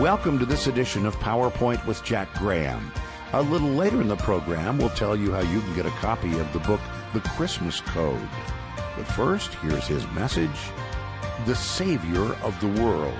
Welcome to this edition of PowerPoint with Jack Graham. A little later in the program, we'll tell you how you can get a copy of the book, The Christmas Code. But first, here's his message, The Savior of the World.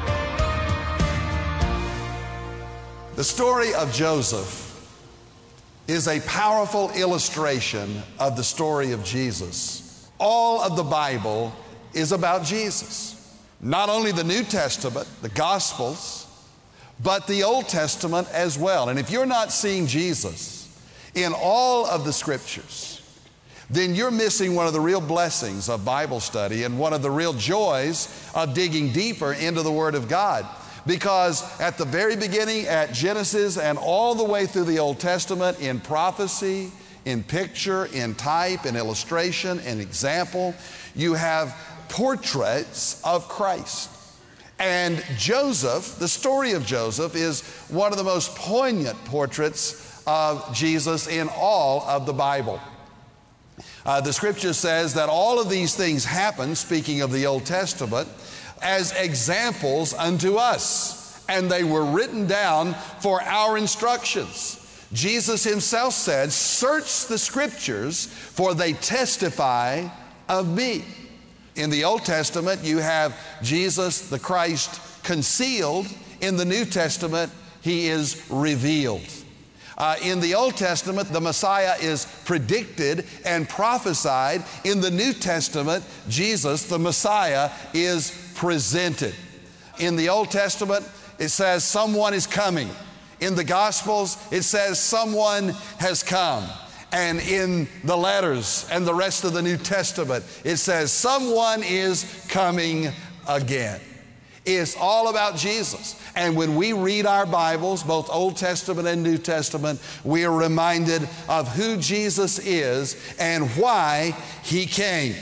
The story of Joseph is a powerful illustration of the story of Jesus. All of the Bible is about Jesus. Not only the New Testament, the Gospels, but the Old Testament as well. And if you're not seeing Jesus in all of the Scriptures, then you're missing one of the real blessings of Bible study and one of the real joys of digging deeper into the Word of God. Because at the very beginning, at Genesis and all the way through the Old Testament, in prophecy, in picture, in type, in illustration, in example, you have portraits of Christ. And Joseph, the story of Joseph, is one of the most poignant portraits of Jesus in all of the Bible. The Scripture says that all of these things happened, speaking of the Old Testament, as examples unto us, and they were written down for our instructions. Jesus himself said, "Search the Scriptures, for they testify of me." In the Old Testament, you have Jesus, the Christ, concealed. In the New Testament, he is revealed. In the Old Testament, the Messiah is predicted and prophesied. In the New Testament, Jesus, the Messiah, is presented. In the Old Testament, it says someone is coming. In the Gospels, it says someone has come. And in the letters and the rest of the New Testament, it says someone is coming again. It's all about Jesus. And when we read our Bibles, both Old Testament and New Testament, we are reminded of who Jesus is and why he came.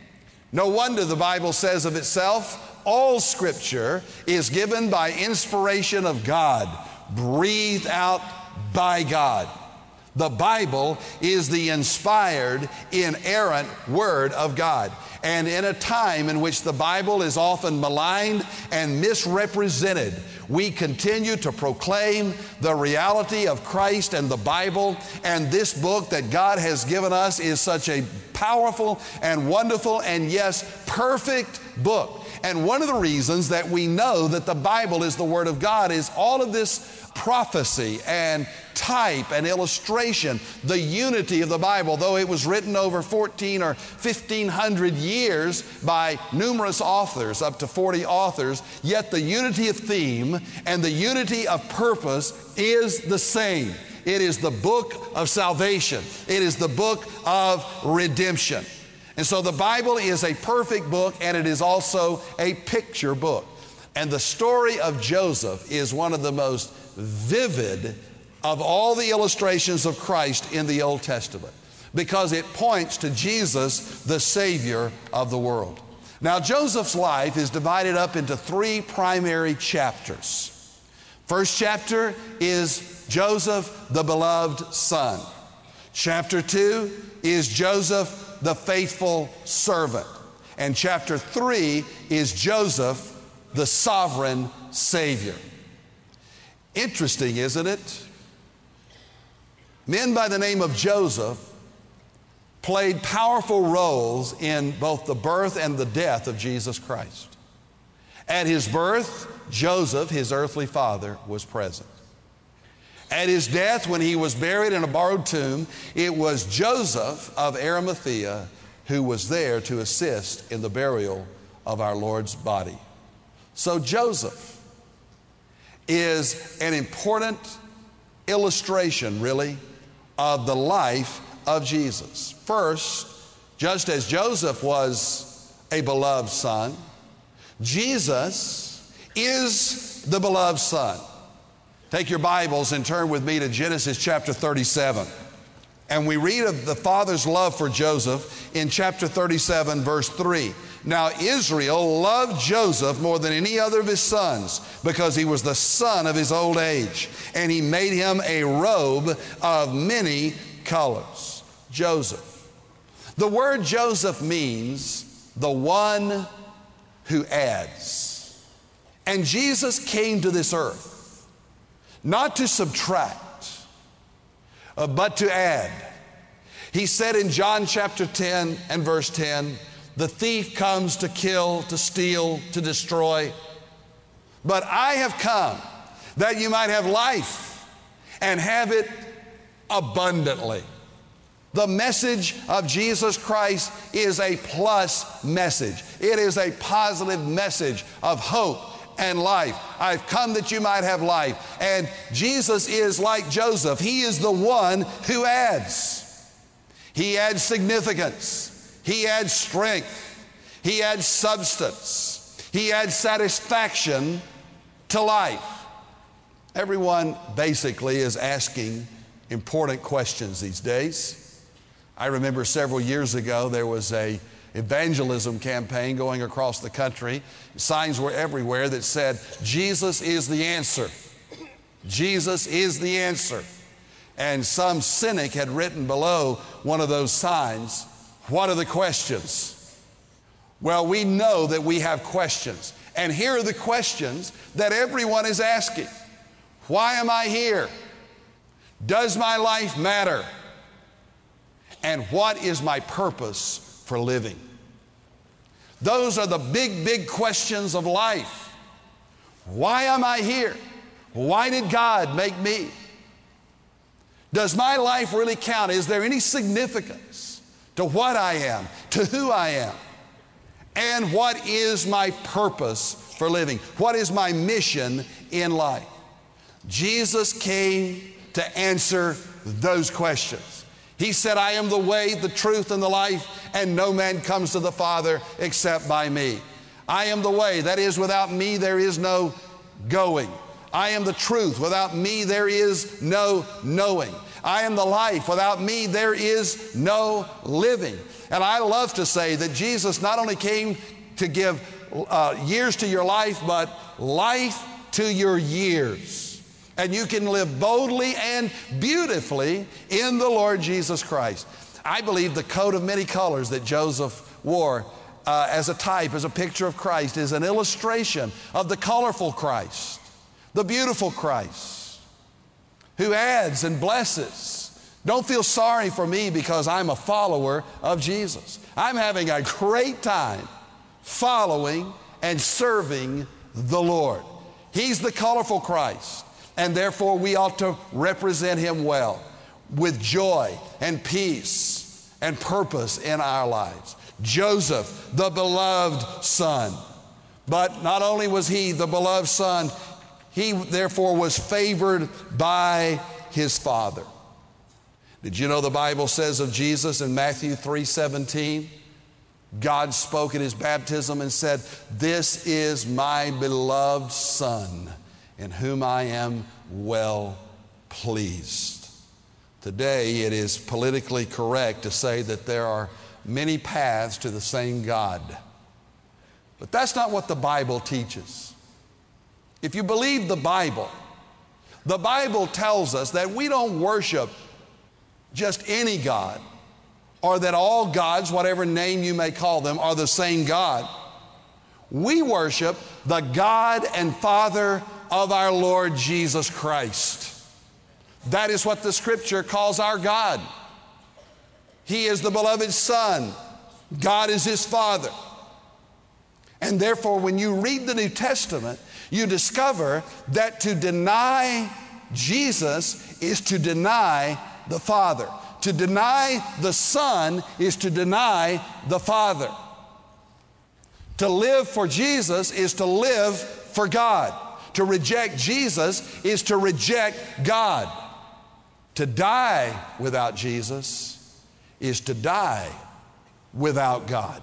No wonder the Bible says of itself, all Scripture is given by inspiration of God, breathed out by God. The Bible is the inspired, inerrant Word of God. And in a time in which the Bible is often maligned and misrepresented, we continue to proclaim the reality of Christ and the Bible. And this book that God has given us is such a powerful and wonderful and yes, perfect book. And one of the reasons that we know that the Bible is the Word of God is all of this prophecy and type and illustration, the unity of the Bible. Though it was written over 14 or 1,500 years by numerous authors, up to 40 authors, yet the unity of theme and the unity of purpose is the same. It is the book of salvation. It is the book of redemption. And so the Bible is a perfect book, and it is also a picture book. And the story of Joseph is one of the most vivid of all the illustrations of Christ in the Old Testament, because it points to Jesus, the Savior of the world. Now, Joseph's life is divided up into three primary chapters. First chapter is Joseph, the beloved son. Chapter 2 is Joseph, the faithful servant. And chapter 3 is Joseph, the sovereign Savior. Interesting, isn't it? Men by the name of Joseph played powerful roles in both the birth and the death of Jesus Christ. At his birth, Joseph, his earthly father, was present. At his death, when he was buried in a borrowed tomb, it was Joseph of Arimathea who was there to assist in the burial of our Lord's body. So Joseph is an important illustration, really, of the life of Jesus. First, just as Joseph was a beloved son, Jesus is the beloved son. Take your Bibles and turn with me to Genesis chapter 37. And we read of the father's love for Joseph in chapter 37, verse 3. Now Israel loved Joseph more than any other of his sons because he was the son of his old age. And he made him a robe of many colors. Joseph. The word Joseph means the one who adds. And Jesus came to this earth not to subtract, but to add. He said in John chapter 10 and verse 10, the thief comes to kill, to steal, to destroy. But I have come that you might have life and have it abundantly. The message of Jesus Christ is a plus message. It is a positive message of hope and life. I've come that you might have life. And Jesus is like Joseph. He is the one who adds. He adds significance. He adds strength. He adds substance. He adds satisfaction to life. Everyone basically is asking important questions these days. I remember several years ago there was a evangelism campaign going across the country. Signs were everywhere that said, Jesus is the answer. Jesus is the answer. And some cynic had written below one of those signs, what are the questions? Well, we know that we have questions. And here are the questions that everyone is asking. Why am I here? Does my life matter? And what is my purpose for living? Those are the big, big questions of life. Why am I here? Why did God make me? Does my life really count? Is there any significance to what I am, to who I am? And what is my purpose for living? What is my mission in life? Jesus came to answer those questions. He said, I am the way, the truth, and the life, and no man comes to the Father except by me. I am the way. That is, without me there is no going. I am the truth. Without me there is no knowing. I am the life. Without me there is no living. And I love to say that Jesus not only came to give years to your life, but life to your years. And you can live boldly and beautifully in the Lord Jesus Christ. I believe the coat of many colors that Joseph wore as a type, as a picture of Christ, is an illustration of the colorful Christ, the beautiful Christ, who adds and blesses. Don't feel sorry for me because I'm a follower of Jesus. I'm having a great time following and serving the Lord. He's the colorful Christ. And therefore we ought to represent Him well, with joy and peace and purpose in our lives. Joseph, the beloved son. But not only was he the beloved son, he therefore was favored by his father. Did you know the Bible says of Jesus in Matthew 3:17, God spoke at His baptism and said, this is my beloved son, in whom I am well pleased. Today it is politically correct to say that there are many paths to the same God. But that's not what the Bible teaches. If you believe the Bible tells us that we don't worship just any God, or that all gods, whatever name you may call them, are the same God. We worship the God and Father of our Lord Jesus Christ. That is what the Scripture calls our God. He is the beloved Son. God is His Father. And therefore, when you read the New Testament, you discover that to deny Jesus is to deny the Father. To deny the Son is to deny the Father. To live for Jesus is to live for God. To reject Jesus is to reject God. To die without Jesus is to die without God.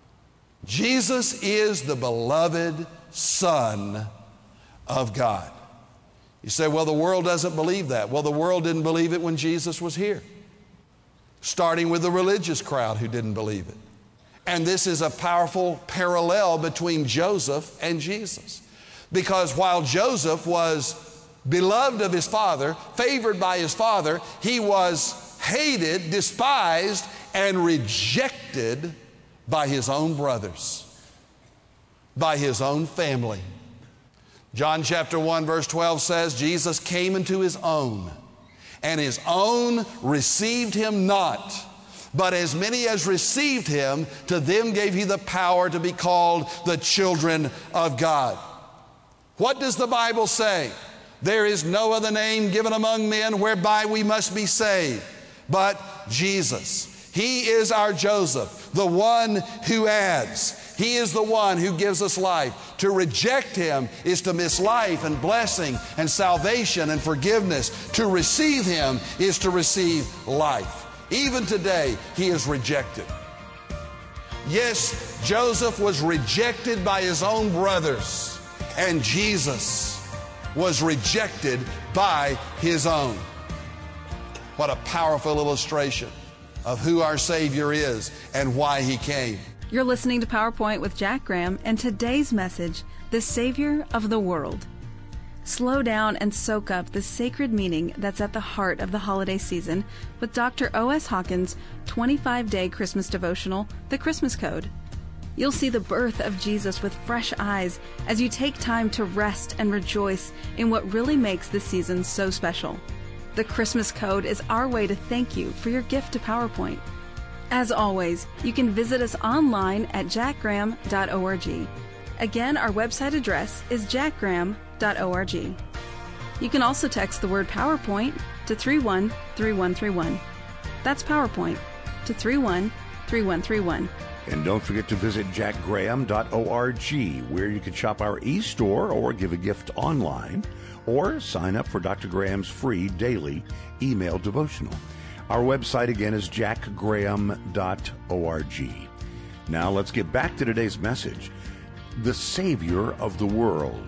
Jesus is the beloved Son of God. You say, well, the world doesn't believe that. Well, the world didn't believe it when Jesus was here, starting with the religious crowd who didn't believe it. And this is a powerful parallel between Joseph and Jesus. Because while Joseph was beloved of his father, favored by his father, he was hated, despised, and rejected by his own brothers, by his own family. John chapter 1 verse 12 says, Jesus came into his own, and his own received him not. But as many as received him, to them gave he the power to be called the children of God. What does the Bible say? There is no other name given among men whereby we must be saved but Jesus. He is our Joseph, the one who adds. He is the one who gives us life. To reject him is to miss life and blessing and salvation and forgiveness. To receive him is to receive life. Even today, he is rejected. Yes, Joseph was rejected by his own brothers, and Jesus was rejected by his own. What a powerful illustration of who our Savior is and why he came. You're listening to PowerPoint with Jack Graham, and today's message, the Savior of the World. Slow down and soak up the sacred meaning that's at the heart of the holiday season with Dr. O.S. Hawkins' 25-day Christmas devotional, The Christmas Code. You'll see the birth of Jesus with fresh eyes as you take time to rest and rejoice in what really makes this season so special. The Christmas Code is our way to thank you for your gift to PowerPoint. As always, you can visit us online at jackgraham.org. Again, our website address is jackgraham.org. You can also text the word PowerPoint to 313131. That's PowerPoint to 313131. And don't forget to visit jackgraham.org, where you can shop our e-store or give a gift online, or sign up for Dr. Graham's free daily email devotional. Our website again is jackgraham.org. Now let's get back to today's message, the Savior of the world.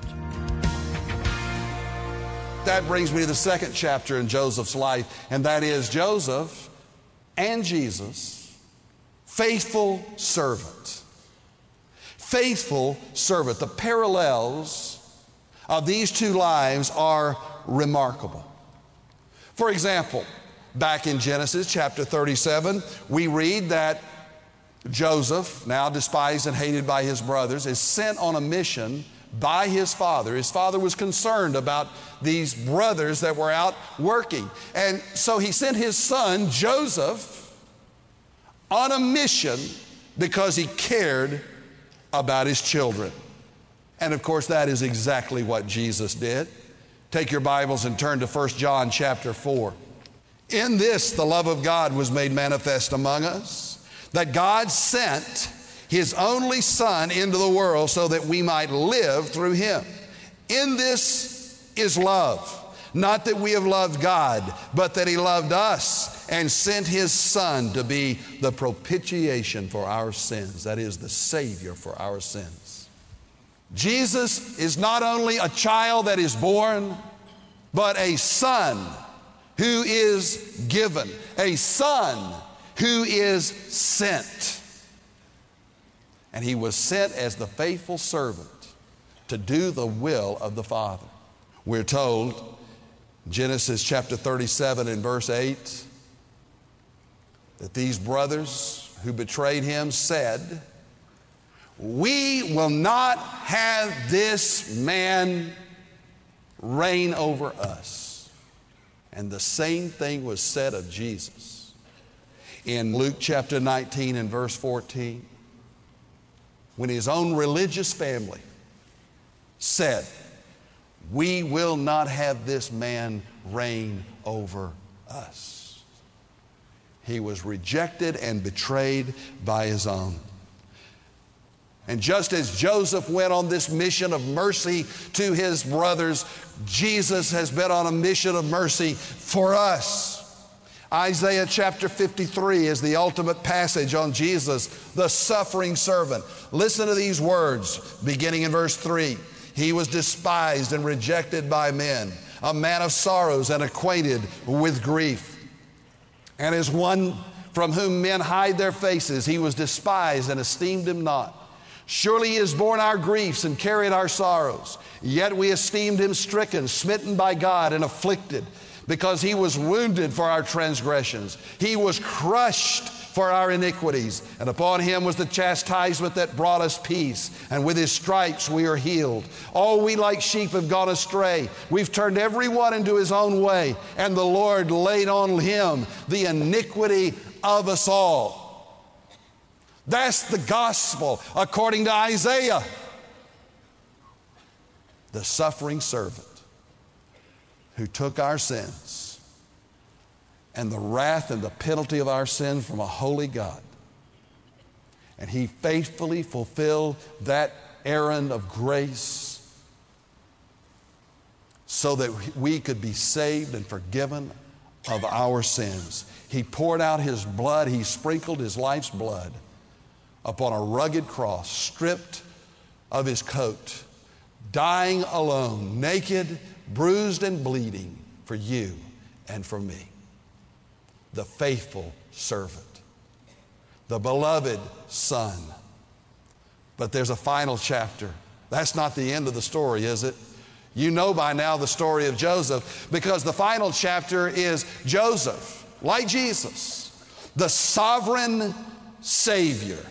That brings me to the second chapter in Joseph's life, and that is Joseph and Jesus, faithful servant. Faithful servant. The parallels of these two lives are remarkable. For example, back in Genesis chapter 37, we read that Joseph, now despised and hated by his brothers, is sent on a mission by his father. His father was concerned about these brothers that were out working. And so he sent his son, Joseph, on a mission because he cared about his children. And of course, that is exactly what Jesus did. Take your Bibles and turn to 1 John chapter 4. In this, the love of God was made manifest among us, that God sent his only Son into the world so that we might live through him. In this is love, not that we have loved God, but that he loved us and sent his Son to be the propitiation for our sins, that is, the Savior for our sins. Jesus is not only a child that is born, but a son who is given, a son who is sent. And he was sent as the faithful servant to do the will of the Father. We're told, Genesis chapter 37 and verse 8, that these brothers who betrayed him said, "We will not have this man reign over us." And the same thing was said of Jesus. In Luke chapter 19 and verse 14, when his own religious family said, "We will not have this man reign over us," he was rejected and betrayed by his own. And just as Joseph went on this mission of mercy to his brothers, Jesus has been on a mission of mercy for us. Isaiah chapter 53 is the ultimate passage on Jesus, the suffering servant. Listen to these words, beginning in verse 3. He was despised and rejected by men, a man of sorrows and acquainted with grief. And as one from whom men hide their faces, he was despised and esteemed him not. Surely he has borne our griefs and carried our sorrows. Yet we esteemed him stricken, smitten by God, and afflicted, because he was wounded for our transgressions. He was crushed for our iniquities, and upon him was the chastisement that brought us peace, and with his stripes we are healed. All we like sheep have gone astray. We've turned every one into his own way, and the Lord laid on him the iniquity of us all. That's the gospel according to Isaiah. The suffering servant who took our sins and the wrath and the penalty of our sin from a holy God. And he faithfully fulfilled that errand of grace so that we could be saved and forgiven of our sins. He poured out his blood, he sprinkled his life's blood upon a rugged cross, stripped of his coat, dying alone, naked, bruised and bleeding for you and for me. The faithful servant, the beloved son. But there's a final chapter. That's not the end of the story, is it? You know by now the story of Joseph, because the final chapter is Joseph, like Jesus, the sovereign Savior.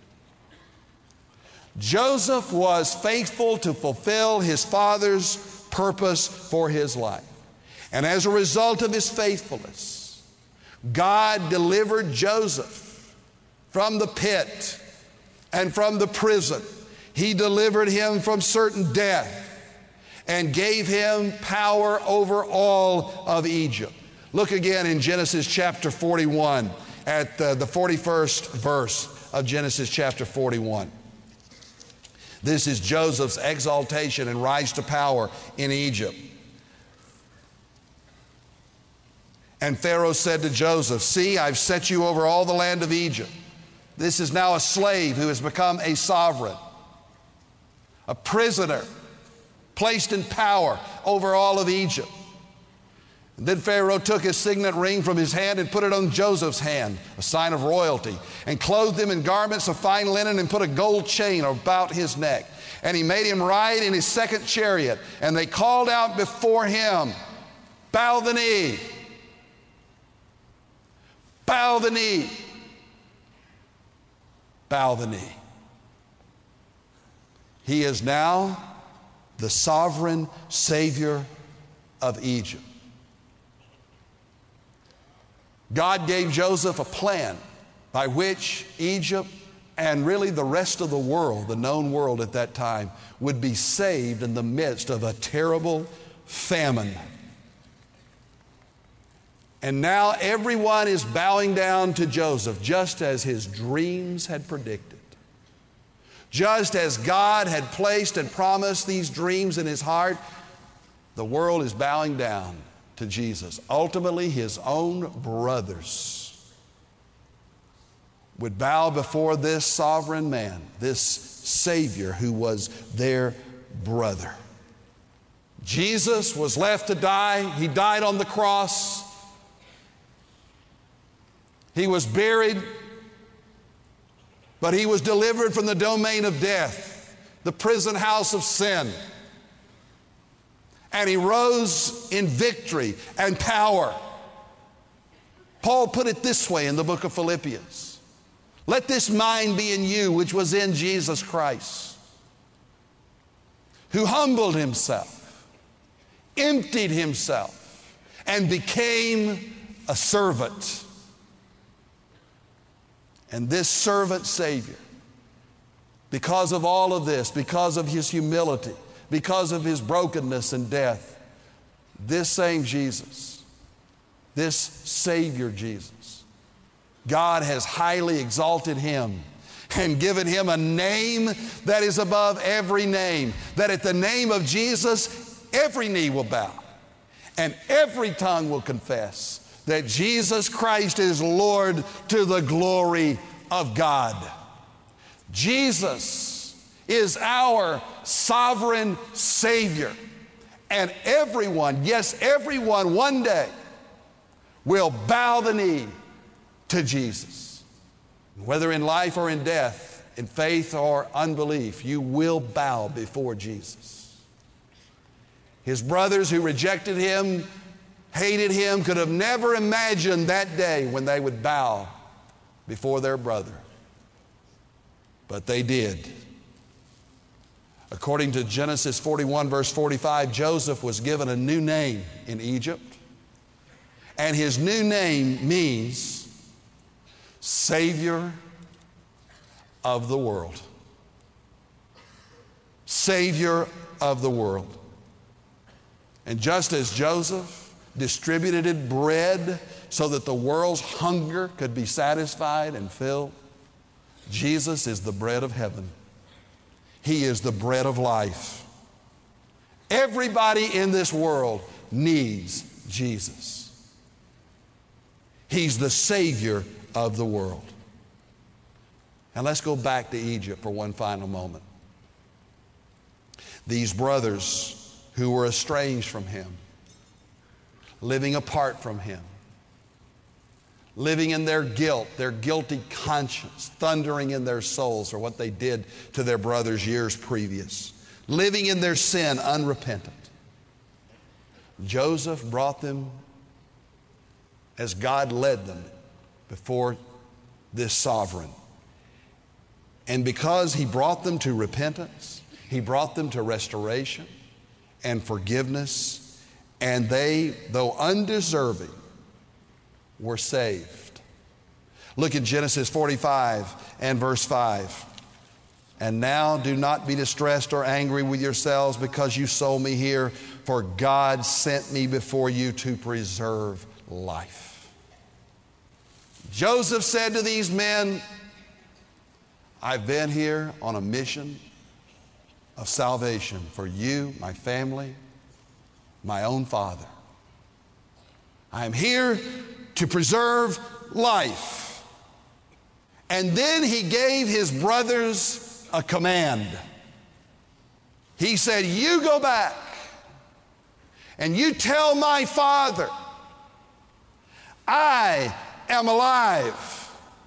Joseph was faithful to fulfill his father's purpose for his life. And as a result of his faithfulness, God delivered Joseph from the pit and from the prison. He delivered him from certain death and gave him power over all of Egypt. Look again in Genesis chapter 41 at the 41st verse of Genesis chapter 41. This is Joseph's exaltation and rise to power in Egypt. And Pharaoh said to Joseph, "See, I've set you over all the land of Egypt." This is now a slave who has become a sovereign, a prisoner, placed in power over all of Egypt. And then Pharaoh took his signet ring from his hand and put it on Joseph's hand, a sign of royalty, and clothed him in garments of fine linen and put a gold chain about his neck. And he made him ride in his second chariot. And they called out before him, "Bow the knee, bow the knee, bow the knee." He is now the sovereign Savior of Egypt. God gave Joseph a plan by which Egypt and really the rest of the world, the known world at that time, would be saved in the midst of a terrible famine. And now everyone is bowing down to Joseph, just as his dreams had predicted. Just as God had placed and promised these dreams in his heart, the world is bowing down to Jesus. Ultimately, his own brothers would bow before this sovereign man, this Savior who was their brother. Jesus was left to die. He died on the cross. He was buried, but he was delivered from the domain of death, the prison house of sin. And he rose in victory and power. Paul put it this way in the book of Philippians: "Let this mind be in you, which was in Jesus Christ, who humbled himself, emptied himself, and became a servant." And this servant Savior, because of all of this, because of his humility, because of his brokenness and death, this same Jesus, this Savior Jesus, God has highly exalted him and given him a name that is above every name, that at the name of Jesus, every knee will bow and every tongue will confess that Jesus Christ is Lord, to the glory of God. Jesus is our sovereign Savior. And everyone, yes, everyone one day will bow the knee to Jesus. Whether in life or in death, in faith or unbelief, you will bow before Jesus. His brothers who rejected him, hated him, could have never imagined that day when they would bow before their brother. But they did. According to Genesis 41, verse 45, Joseph was given a new name in Egypt. And his new name means Savior of the world. Savior of the world. And just as Joseph distributed bread so that the world's hunger could be satisfied and filled, Jesus is the bread of heaven. He is the bread of life. Everybody in this world needs Jesus. He's the Savior of the world. And let's go back to Egypt for one final moment. These brothers who were estranged from him, living apart from him, living in their guilt, their guilty conscience, thundering in their souls for what they did to their brothers years previous, living in their sin unrepentant. Joseph brought them as God led them before this sovereign. And because he brought them to repentance, he brought them to restoration and forgiveness, and they, though undeserving, were saved. Look at Genesis 45 and verse 5. And now do not be distressed or angry with yourselves because you sold me here, for God sent me before you to preserve life. Joseph said to these men, I've been here on a mission of salvation for you, my family, my own father. I am here to preserve life. And then he gave his brothers a command. He said, you go back and you tell my father, I am alive.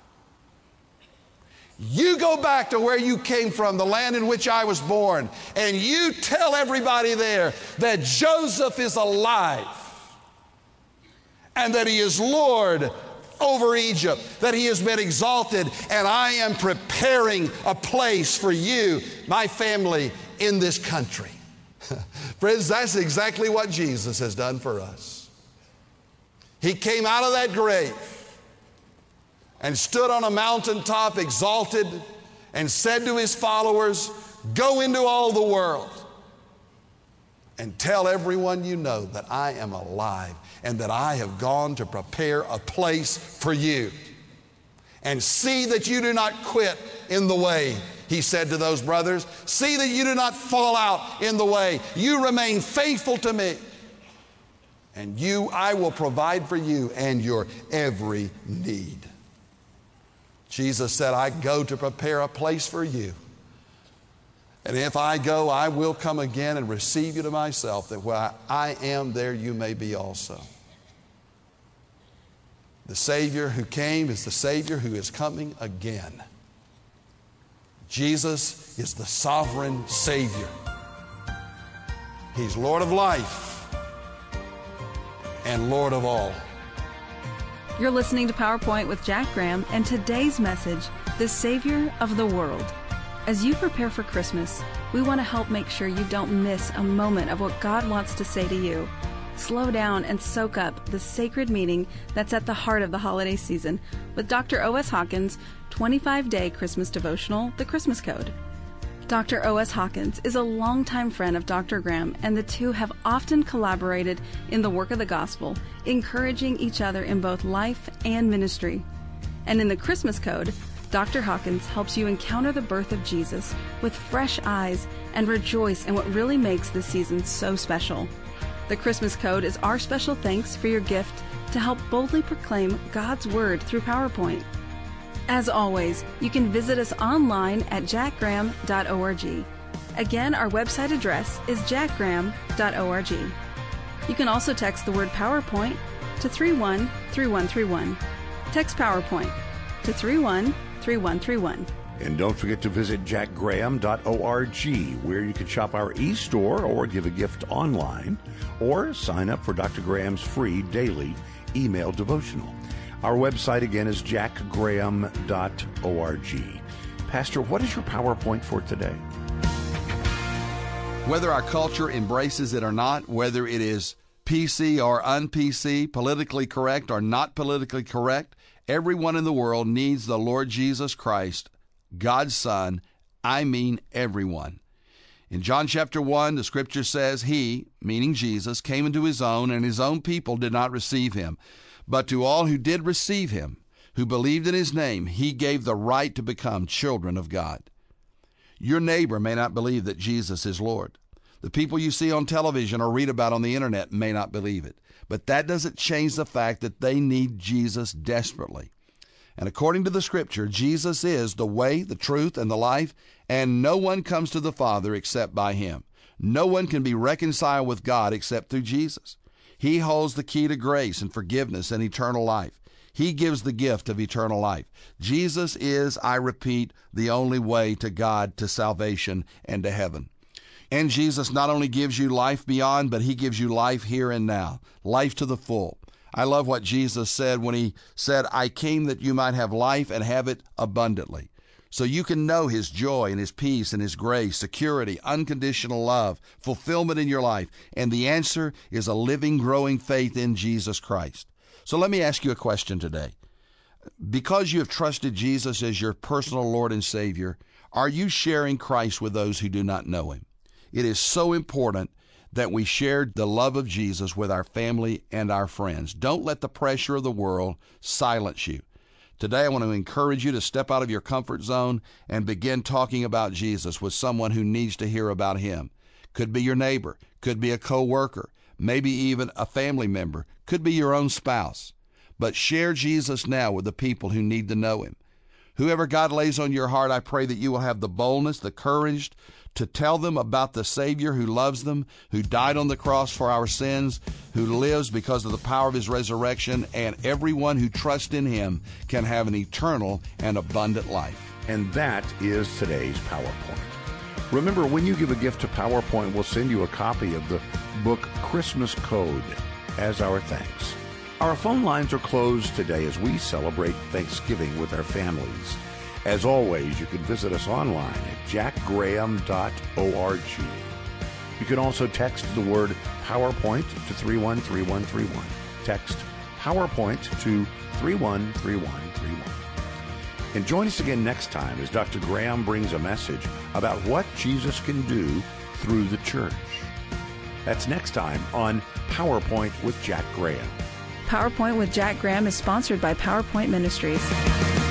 You go back to where you came from, the land in which I was born, and you tell everybody there that Joseph is alive and that he is Lord over Egypt, that he has been exalted, and I am preparing a place for you, my family, in this country. Friends, that's exactly what Jesus has done for us. He came out of that grave and stood on a mountaintop exalted and said to his followers, go into all the world and tell everyone you know that I am alive and that I have gone to prepare a place for you. And see that you do not quit in the way, he said to those brothers. See that you do not fall out in the way. You remain faithful to me. And I will provide for you and your every need. Jesus said, I go to prepare a place for you. And if I go, I will come again and receive you to myself, that where I am, there you may be also. The Savior who came is the Savior who is coming again. Jesus is the sovereign Savior. He's Lord of life and Lord of all. You're listening to PowerPoint with Jack Graham, and today's message, the Savior of the world. As you prepare for Christmas, we want to help make sure you don't miss a moment of what God wants to say to you. Slow down and soak up the sacred meaning that's at the heart of the holiday season with Dr. O.S. Hawkins' 25-day Christmas devotional, The Christmas Code. Dr. O.S. Hawkins is a longtime friend of Dr. Graham, and the two have often collaborated in the work of the gospel, encouraging each other in both life and ministry. And in the Christmas Code, Dr. Hawkins helps you encounter the birth of Jesus with fresh eyes and rejoice in what really makes this season so special. The Christmas Code is our special thanks for your gift to help boldly proclaim God's Word through PowerPoint. As always, you can visit us online at jackgraham.org. Again, our website address is jackgraham.org. You can also text the word PowerPoint to 313131. Text PowerPoint to 313131. And don't forget to visit jackgraham.org, where you can shop our e-store or give a gift online, or sign up for Dr. Graham's free daily email devotional. Our website again is jackgraham.org. Pastor, what is your PowerPoint for today? Whether our culture embraces it or not, whether it is PC or un-PC, politically correct or not politically correct, everyone in the world needs the Lord Jesus Christ, God's Son. I mean everyone. In John chapter 1, the scripture says, He, meaning Jesus, came into His own, and His own people did not receive Him. But to all who did receive Him, who believed in His name, He gave the right to become children of God. Your neighbor may not believe that Jesus is Lord. The people you see on television or read about on the internet may not believe it. But that doesn't change the fact that they need Jesus desperately. And according to the scripture, Jesus is the way, the truth, and the life, and no one comes to the Father except by Him. No one can be reconciled with God except through Jesus. He holds the key to grace and forgiveness and eternal life. He gives the gift of eternal life. Jesus is, I repeat, the only way to God, to salvation, and to heaven. And Jesus not only gives you life beyond, but He gives you life here and now, life to the full. I love what Jesus said when He said, I came that you might have life and have it abundantly. So you can know His joy and His peace and His grace, security, unconditional love, fulfillment in your life. And the answer is a living, growing faith in Jesus Christ. So let me ask you a question today. Because you have trusted Jesus as your personal Lord and Savior, are you sharing Christ with those who do not know Him? It is so important that we share the love of Jesus with our family and our friends. Don't let the pressure of the world silence you. Today, I want to encourage you to step out of your comfort zone and begin talking about Jesus with someone who needs to hear about Him. Could be your neighbor, could be a co-worker, maybe even a family member, could be your own spouse. But share Jesus now with the people who need to know Him. Whoever God lays on your heart, I pray that you will have the boldness, the courage to tell them about the Savior who loves them, who died on the cross for our sins, who lives because of the power of His resurrection, and everyone who trusts in Him can have an eternal and abundant life. And that is today's PowerPoint. Remember, when you give a gift to PowerPoint, we'll send you a copy of the book Christmas Code as our thanks. Our phone lines are closed today as we celebrate Thanksgiving with our families. As always, you can visit us online at jackgraham.org. You can also text the word PowerPoint to 313131. Text PowerPoint to 313131. And join us again next time as Dr. Graham brings a message about what Jesus can do through the church. That's next time on PowerPoint with Jack Graham. PowerPoint with Jack Graham is sponsored by PowerPoint Ministries.